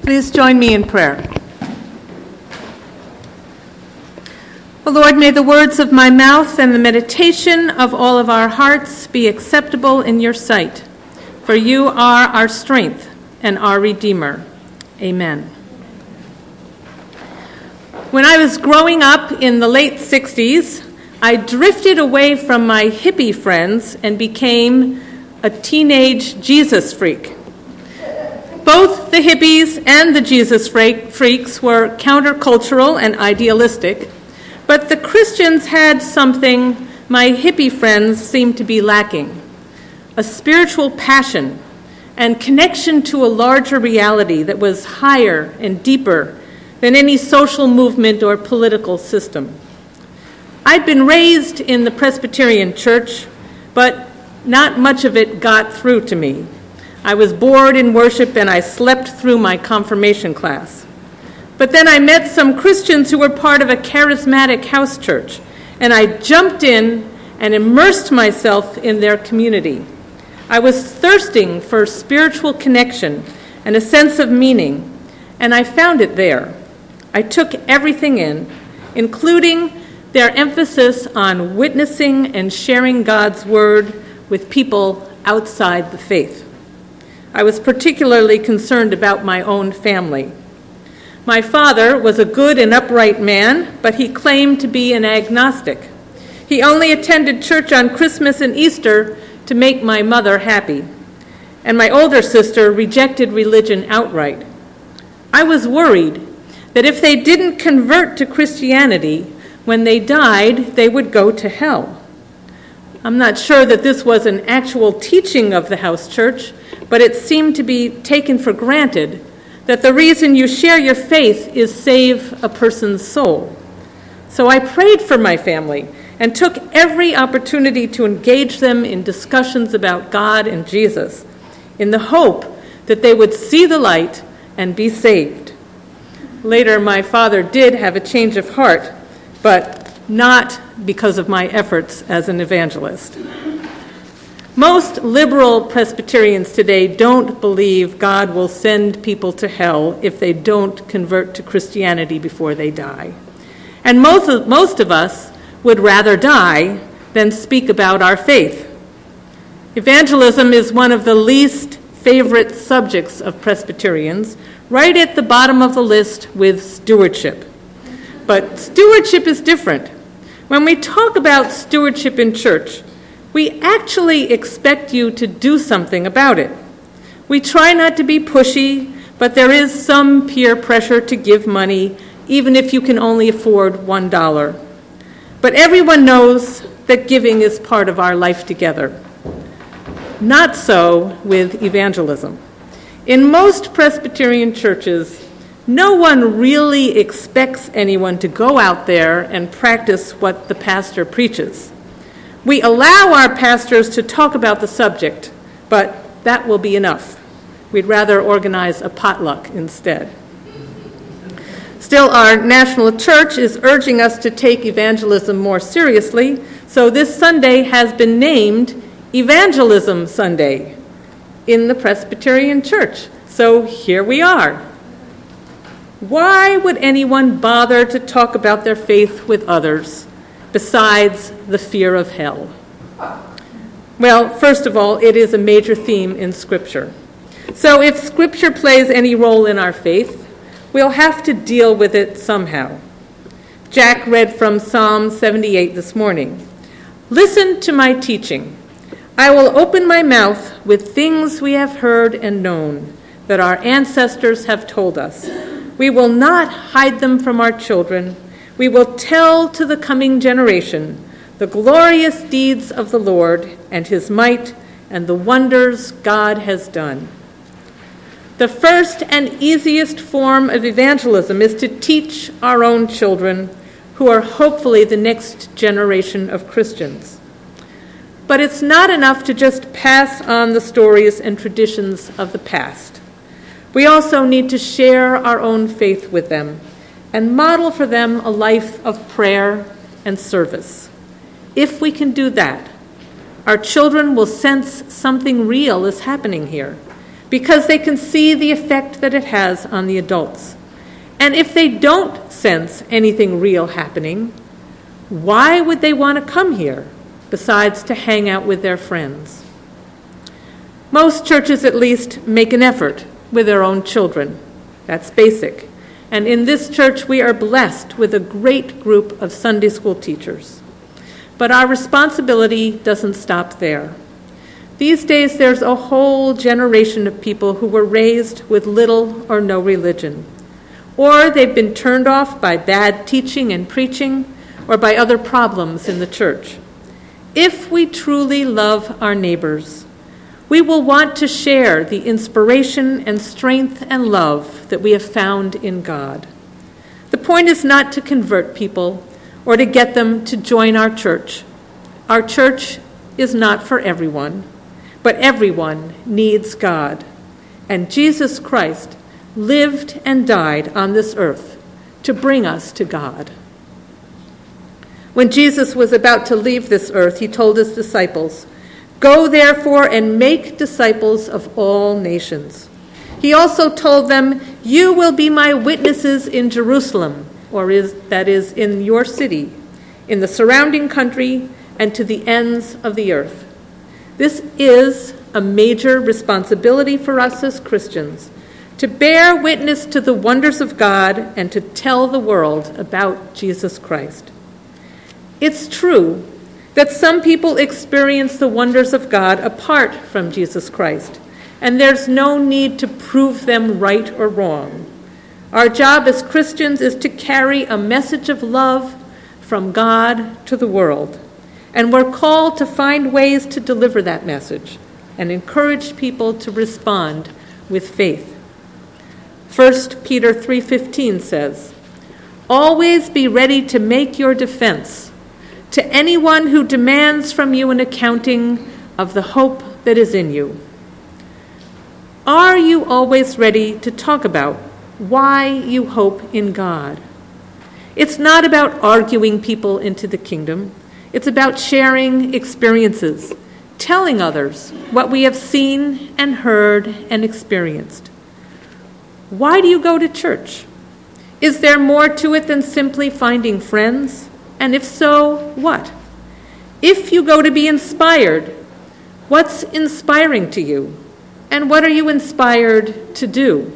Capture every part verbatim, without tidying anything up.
Please join me in prayer. O Lord, may the words of my mouth and the meditation of all of our hearts be acceptable in your sight, for you are our strength and our Redeemer. Amen. When I was growing up in the late sixties, I drifted away from my hippie friends and became a teenage Jesus freak. Both the hippies and the Jesus freaks were countercultural and idealistic, but the Christians had something my hippie friends seemed to be lacking: a spiritual passion and connection to a larger reality that was higher and deeper than any social movement or political system. I'd been raised in the Presbyterian Church, but not much of it got through to me. I was bored in worship and I slept through my confirmation class. But then I met some Christians who were part of a charismatic house church, and I jumped in and immersed myself in their community. I was thirsting for spiritual connection and a sense of meaning, and I found it there. I took everything in, including their emphasis on witnessing and sharing God's word with people outside the faith. I was particularly concerned about my own family. My father was a good and upright man, but he claimed to be an agnostic. He only attended church on Christmas and Easter to make my mother happy. And my older sister rejected religion outright. I was worried that if they didn't convert to Christianity, when they died, they would go to hell. I'm not sure that this was an actual teaching of the house church, but it seemed to be taken for granted that the reason you share your faith is save a person's soul. So I prayed for my family and took every opportunity to engage them in discussions about God and Jesus, in the hope that they would see the light and be saved. Later, my father did have a change of heart, but not because of my efforts as an evangelist. Most liberal Presbyterians today don't believe God will send people to hell if they don't convert to Christianity before they die. And most of, most of us would rather die than speak about our faith. Evangelism is one of the least favorite subjects of Presbyterians, right at the bottom of the list with stewardship. But stewardship is different. When we talk about stewardship in church, we actually expect you to do something about it. We try not to be pushy, but there is some peer pressure to give money, even if you can only afford one dollar. But everyone knows that giving is part of our life together. Not so with evangelism. In most Presbyterian churches, no one really expects anyone to go out there and practice what the pastor preaches. We allow our pastors to talk about the subject, but that will be enough. We'd rather organize a potluck instead. Still, our national church is urging us to take evangelism more seriously, so this Sunday has been named Evangelism Sunday in the Presbyterian Church. So here we are. Why would anyone bother to talk about their faith with others besides the fear of hell? Well, first of all, it is a major theme in Scripture. So if Scripture plays any role in our faith, we'll have to deal with it somehow. Jack read from Psalm seventy-eight this morning. Listen to my teaching. I will open my mouth with things we have heard and known, that our ancestors have told us. We will not hide them from our children. We will tell to the coming generation the glorious deeds of the Lord and his might and the wonders God has done. The first and easiest form of evangelism is to teach our own children, who are hopefully the next generation of Christians. But it's not enough to just pass on the stories and traditions of the past. We also need to share our own faith with them and model for them a life of prayer and service. If we can do that, our children will sense something real is happening here, because they can see the effect that it has on the adults. And if they don't sense anything real happening, why would they want to come here besides to hang out with their friends? Most churches, at least, make an effort with their own children. That's basic. And in this church, we are blessed with a great group of Sunday school teachers. But our responsibility doesn't stop there. These days, there's a whole generation of people who were raised with little or no religion, or they've been turned off by bad teaching and preaching, or by other problems in the church. If we truly love our neighbors, we will want to share the inspiration and strength and love that we have found in God. The point is not to convert people or to get them to join our church. Our church is not for everyone, but everyone needs God. And Jesus Christ lived and died on this earth to bring us to God. When Jesus was about to leave this earth, he told his disciples, "Go therefore and make disciples of all nations." He also told them, "You will be my witnesses in Jerusalem," or is, that is, in your city, in the surrounding country, and to the ends of the earth. This is a major responsibility for us as Christians, to bear witness to the wonders of God and to tell the world about Jesus Christ. It's true that some people experience the wonders of God apart from Jesus Christ, and there's no need to prove them right or wrong. Our job as Christians is to carry a message of love from God to the world, and we're called to find ways to deliver that message and encourage people to respond with faith. First Peter three fifteen says, "Always be ready to make your defense to anyone who demands from you an accounting of the hope that is in you." Are you always ready to talk about why you hope in God? It's not about arguing people into the kingdom. It's about sharing experiences, telling others what we have seen and heard and experienced. Why do you go to church? Is there more to it than simply finding friends? And if so, what? If you go to be inspired, what's inspiring to you? And what are you inspired to do?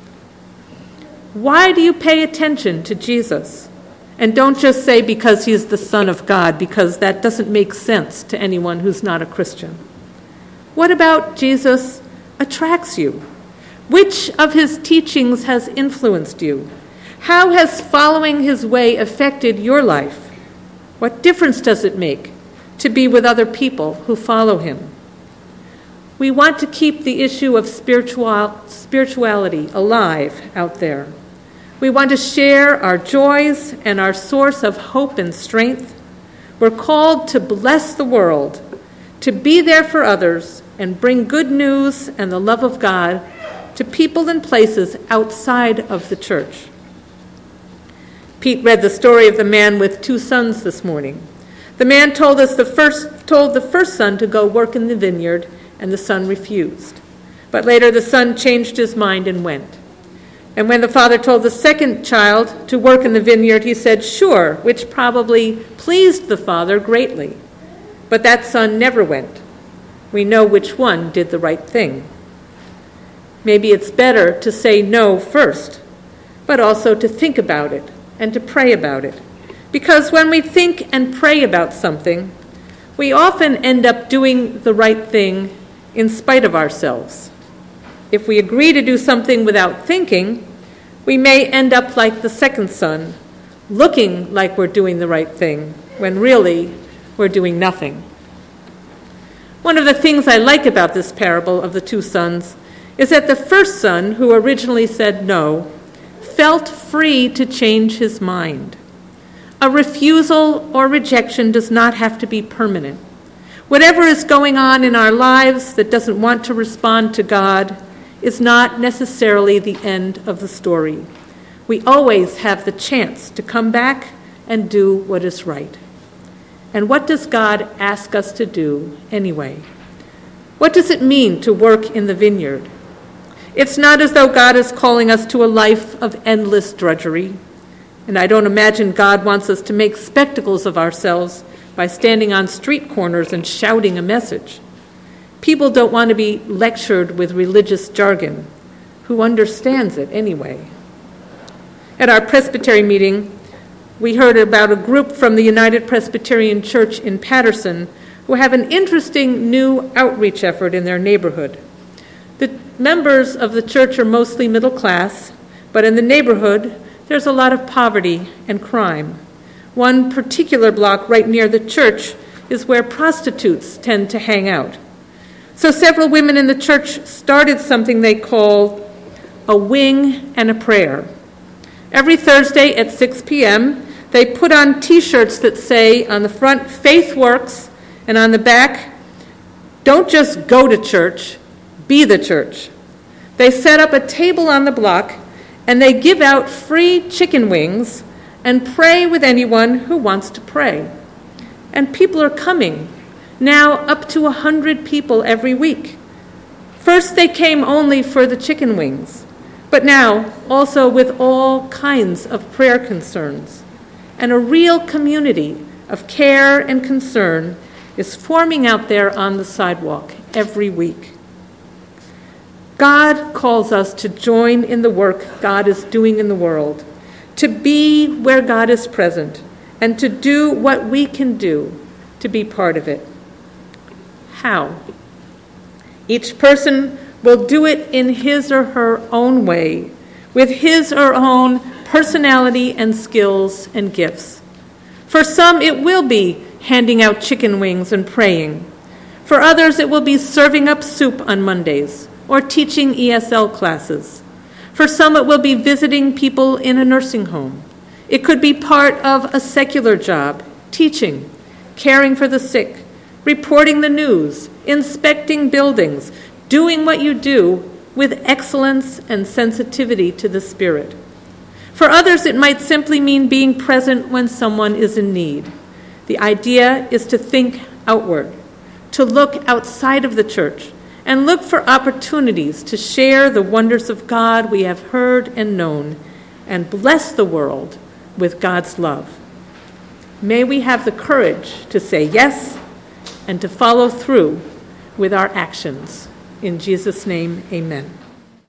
Why do you pay attention to Jesus? And don't just say because he's the Son of God, because that doesn't make sense to anyone who's not a Christian. What about Jesus attracts you? Which of his teachings has influenced you? How has following his way affected your life? What difference does it make to be with other people who follow him? We want to keep the issue of spiritual, spirituality alive out there. We want to share our joys and our source of hope and strength. We're called to bless the world, to be there for others, and bring good news and the love of God to people and places outside of the church. Pete read the story of the man with two sons this morning. The man told us the first told the first son to go work in the vineyard, and the son refused. But later the son changed his mind and went. And when the father told the second child to work in the vineyard, he said, "Sure," which probably pleased the father greatly. But that son never went. We know which one did the right thing. Maybe it's better to say no first, but also to think about it and to pray about it. Because when we think and pray about something, we often end up doing the right thing in spite of ourselves. If we agree to do something without thinking, we may end up like the second son, looking like we're doing the right thing, when really we're doing nothing. One of the things I like about this parable of the two sons is that the first son, who originally said no, felt free to change his mind. A refusal or rejection does not have to be permanent. Whatever is going on in our lives that doesn't want to respond to God is not necessarily the end of the story. We always have the chance to come back and do what is right. And what does God ask us to do anyway? What does it mean to work in the vineyard? It's not as though God is calling us to a life of endless drudgery. And I don't imagine God wants us to make spectacles of ourselves by standing on street corners and shouting a message. People don't want to be lectured with religious jargon. Who understands it anyway? At our Presbytery meeting, we heard about a group from the United Presbyterian Church in Patterson who have an interesting new outreach effort in their neighborhood. The members of the church are mostly middle class, but in the neighborhood, there's a lot of poverty and crime. One particular block right near the church is where prostitutes tend to hang out. So several women in the church started something they call a wing and a prayer. Every Thursday at six p.m., they put on T-shirts that say on the front, "Faith works," and on the back, "Don't just go to church, be the church." They set up a table on the block and they give out free chicken wings and pray with anyone who wants to pray. And people are coming, now up to a hundred people every week. First they came only for the chicken wings, but now also with all kinds of prayer concerns. And a real community of care and concern is forming out there on the sidewalk every week. God calls us to join in the work God is doing in the world, to be where God is present, and to do what we can do to be part of it. How? Each person will do it in his or her own way, with his or her own personality and skills and gifts. For some, it will be handing out chicken wings and praying. For others, it will be serving up soup on Mondays or teaching E S L classes. For some, it will be visiting people in a nursing home. It could be part of a secular job, teaching, caring for the sick, reporting the news, inspecting buildings, doing what you do with excellence and sensitivity to the Spirit. For others, it might simply mean being present when someone is in need. The idea is to think outward, to look outside of the church, and look for opportunities to share the wonders of God we have heard and known, and bless the world with God's love. May we have the courage to say yes and to follow through with our actions. In Jesus' name, amen.